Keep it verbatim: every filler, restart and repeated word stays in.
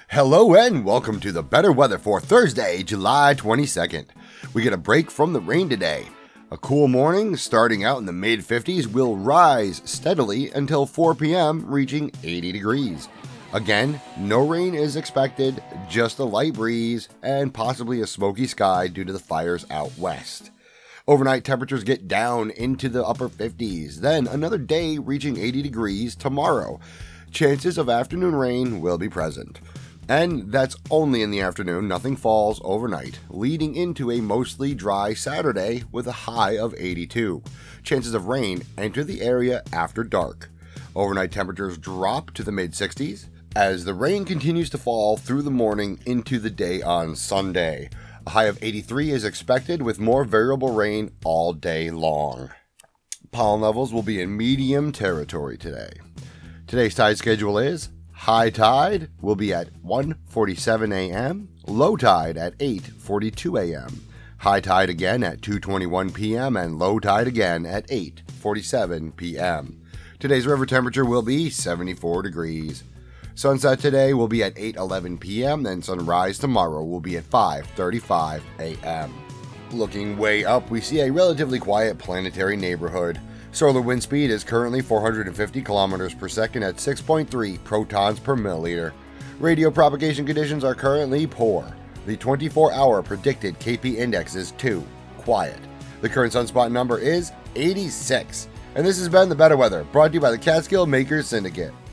Hello and welcome to the better weather for Thursday, July twenty-second. We get a break from the rain today. A cool morning starting out in the mid fifties will rise steadily until four p.m. reaching eighty degrees. Again, no rain is expected, just a light breeze and possibly a smoky sky due to the fires out west. Overnight temperatures get down into the upper fifties, then another day reaching eighty degrees tomorrow. Chances of afternoon rain will be present. And that's only in the afternoon, nothing falls overnight, leading into a mostly dry Saturday with a high of eighty-two. Chances of rain enter the area after dark. Overnight temperatures drop to the mid sixties as the rain continues to fall through the morning into the day on Sunday. A high of eighty-three is expected with more variable rain all day long. Pollen levels will be in medium territory today. Today's tide schedule is high tide will be at one forty-seven a.m., low tide at eight forty-two a.m., high tide again at two twenty-one p.m., and low tide again at eight forty-seven p.m. Today's river temperature will be seventy-four degrees. Sunset today will be at eight eleven p.m., and sunrise tomorrow will be at five thirty-five a.m. Looking way up, we see a relatively quiet planetary neighborhood. Solar wind speed is currently four hundred fifty kilometers per second at six point three protons per milliliter. Radio propagation conditions are currently poor. The twenty-four hour predicted K P index is two, quiet. The current sunspot number is eighty-six. And this has been The Better Weather, brought to you by the Catskill Makers Syndicate.